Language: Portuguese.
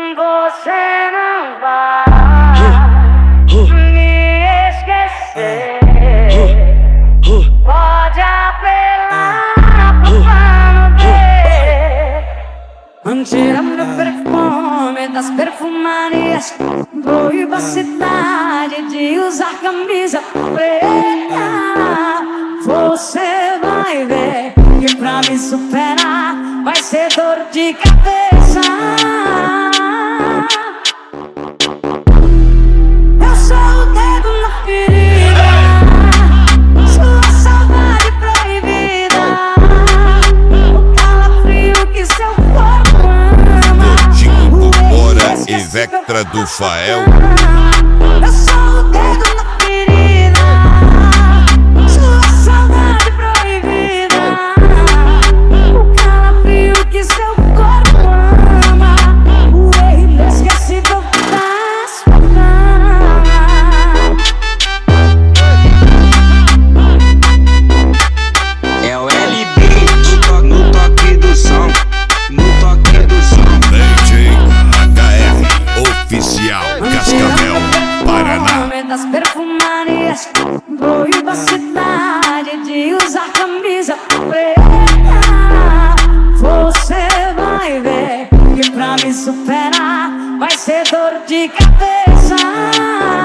Você não vai me esquecer. Pode apelar pro plano B. Tirando o perfume das perfumarias, proíba a cidade de usar camisa preta. Você vai ver que pra me superar vai ser dor de cabeça. Eu sou o dedo na ferida, sua saudade proibida, o calafrio que seu corpo ama. Todinho do Bora e Vectra do Fael. Eu sou o dedo na ferida, sua saudade proibida, o calafrio que seu corpo ama, o erro inesquecível das famas. É o LB no toque do som, no toque do som. DJ HR Oficial Cascavel, Paraná. Das perfumarias, proíba a cidade de usar camisa preta. Você vai ver que pra me superar vai ser dor de cabeça.